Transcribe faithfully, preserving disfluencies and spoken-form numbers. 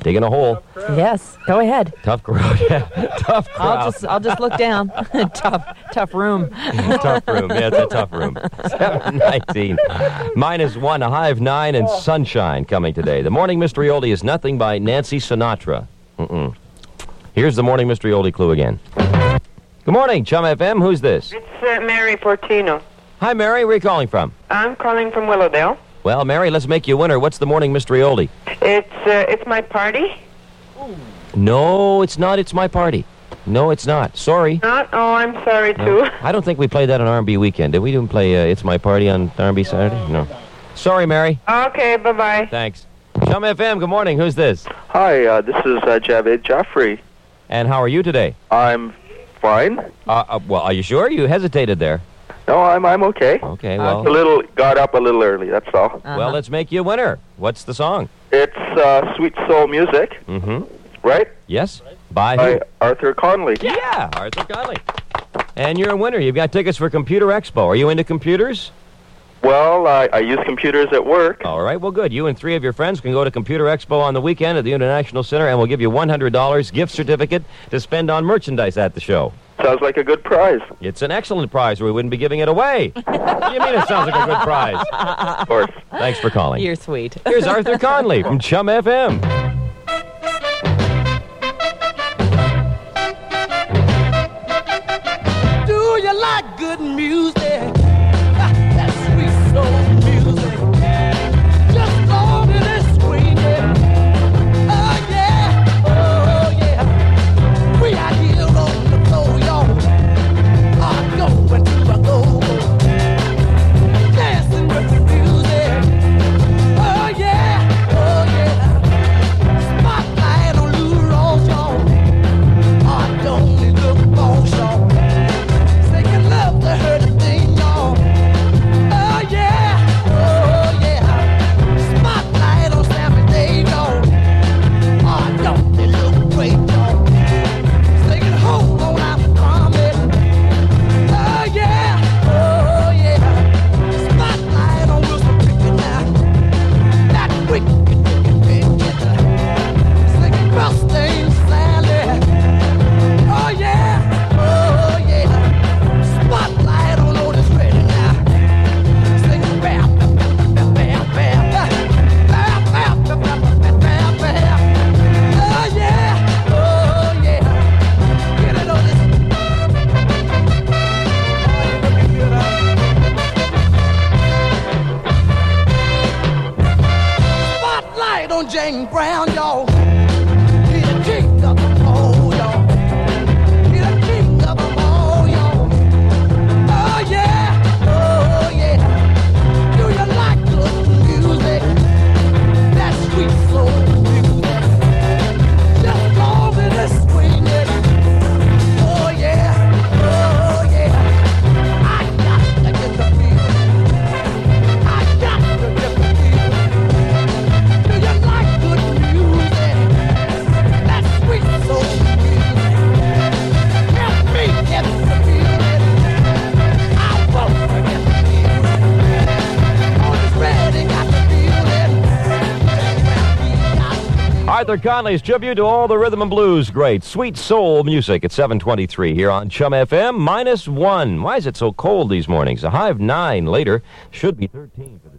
Digging a hole. Yes, go ahead. Tough crowd. Yeah, tough crowd. I'll just I'll just look down. tough tough room. Tough room. Yeah, it's a tough room. seven nineteen. Minus one, a high of nine, and sunshine coming today. The Morning Mystery Oldie is Nothing by Nancy Sinatra. Mm-mm. Here's the Morning Mystery Oldie clue again. Good morning, Chum F M. Who's this? It's uh, Mary Portino. Hi, Mary. Where are you calling from? I'm calling from Willowdale. Well, Mary, let's make you a winner. What's the Morning Mystery Oldie? It's uh, it's my party. No, it's not. It's my party. No, it's not. Sorry. Not? Oh, I'm sorry, No. too. I don't think we played that on R and B Weekend. Did we? Didn't play uh, It's My Party on R and B Saturday? No. Sorry, Mary. Okay, bye-bye. Thanks. Chum F M, good morning. Who's this? Hi, uh, this is uh, Javed Jaffrey. And how are you today? I'm fine. Uh, uh, well, are you sure? You hesitated there. No, I'm I'm okay. Okay, well, A little got up a little early. That's all. Uh-huh. well, let's make you a winner. What's the song? It's uh, Sweet Soul Music, Mm-hmm. right? Yes? By By who? Arthur Conley. Yeah, Arthur Conley. And you're a winner. You've got tickets for Computer Expo. Are you into computers? Well, I, I use computers at work. All right, well, good. You and three of your friends can go to Computer Expo on the weekend at the International Center, and we'll give you one hundred dollars gift certificate to spend on merchandise at the show. Sounds like a good prize. It's an excellent prize, or we wouldn't be giving it away. What do you mean it sounds like a good prize? Of course. Thanks for calling. You're sweet. Here's Arthur Conley from Chum F M. Do you like good music? That sweet soul music. Just long as it's screaming. Oh yeah, oh yeah. We out here on the floor, y'all. I'm going to a go-go. Dancing with the music. Oh yeah, oh yeah. Spotlight on Lou Rawls, y'all. I don't need look for y'all. Singing love to her to thing, y'all. Oh yeah, oh yeah. Spotlight on Sammy Dave, y'all. I don't need look great, y'all. Singing home on out the promise. Oh yeah, oh yeah. Spotlight on Wilson Pickett now. That wicked, wicked, wicked. Singing Rustin Sally. Oh yeah, oh yeah. Spotlight on Otis Redding now. Singing bam, bam, bam, bam, bam, bam. Bam, bam, bam, bam, bam, bam, bam. Oh yeah, oh yeah. Get it, Otis. Spotlight on Jane Brown, y'all. He the king of them all, y'all. He the king of them all, y'all. Oh yeah, oh yeah. Do you like good music? That sweet soul music. Just long as it's swinging. Oh yeah, oh yeah. I got to get the feeling. I got to get the feeling. Do you like good music? That sweet soul music. Help me get the feeling. I won't forget the feeling. Otis Redding got the feeling. He got the feeling. Arthur Conley's tribute to all the rhythm and blues great sweet soul music at seven twenty-three here on Chum F M. Minus one. Why is it so cold these mornings? A high of nine later. Should be thirteen for the